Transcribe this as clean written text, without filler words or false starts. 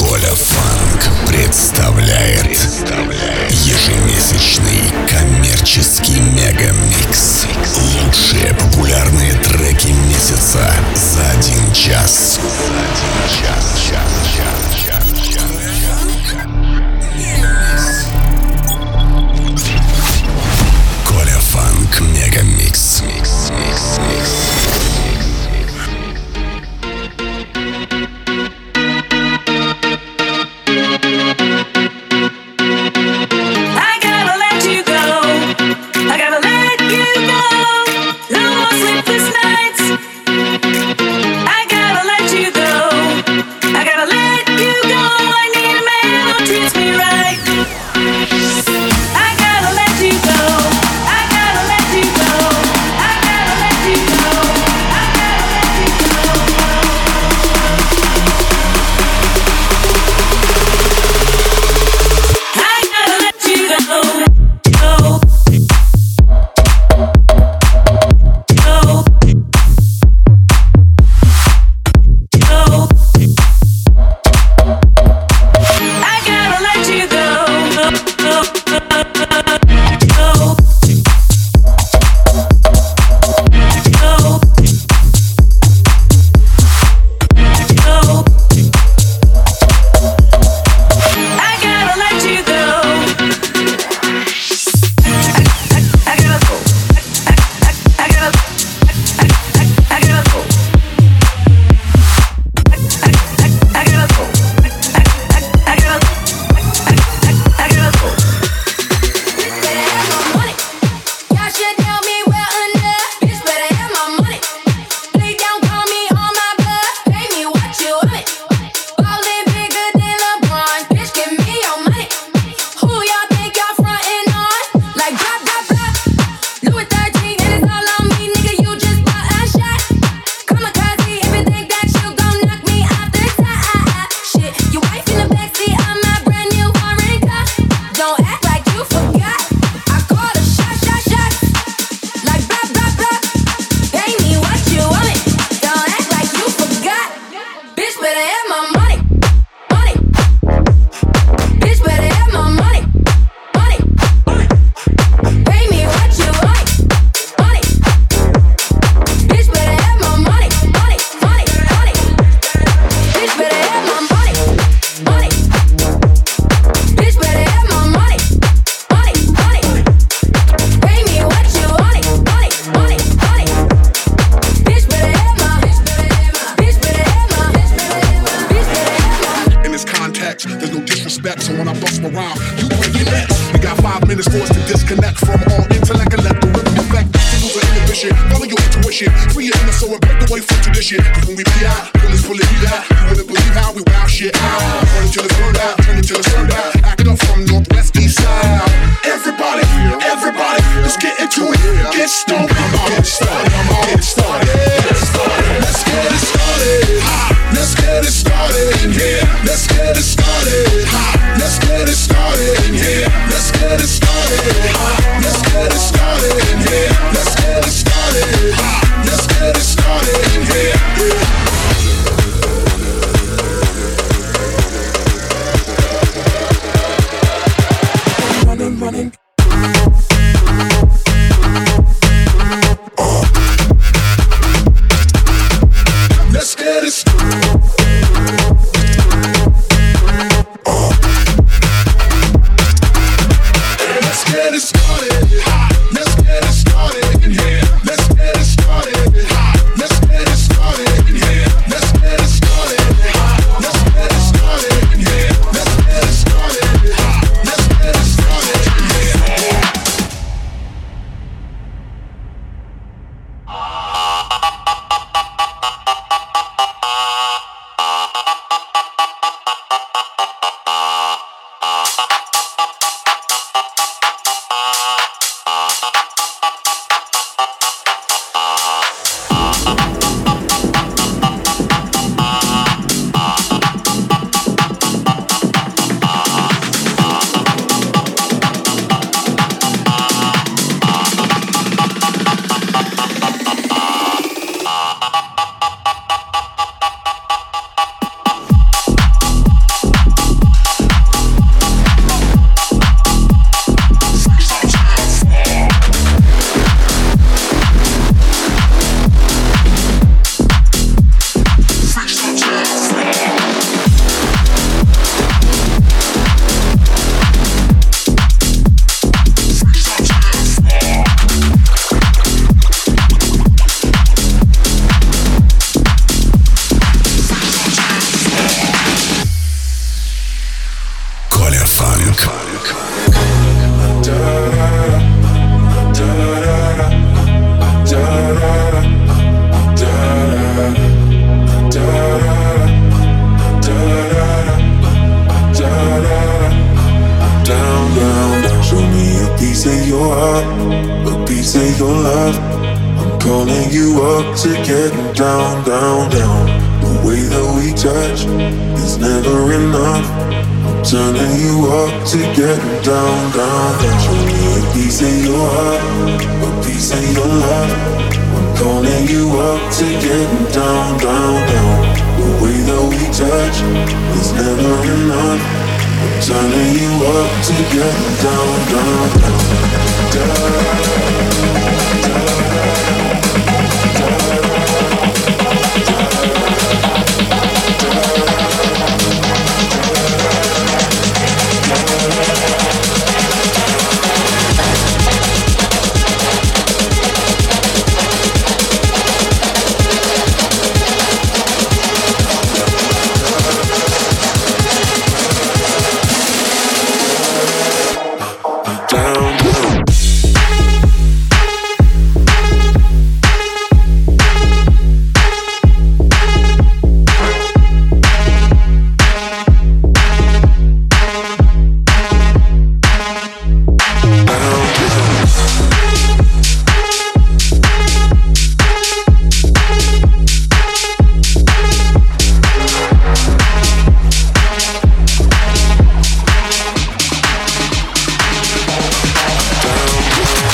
Коля Фанк представляет ежемесячный коммерческий мегамикс. Лучшие популярные треки месяца за 1 час. Коля Фанк Мегамикс. your love. I'm calling you up to get down, down, down. The way that we touch is never enough. I'm turning you up to get down, down, down. Show me a piece of your heart, a piece of your love. I'm calling you up to get down, down, down. The way that we touch is never enough. I'm turning you up to get down, down, down, down.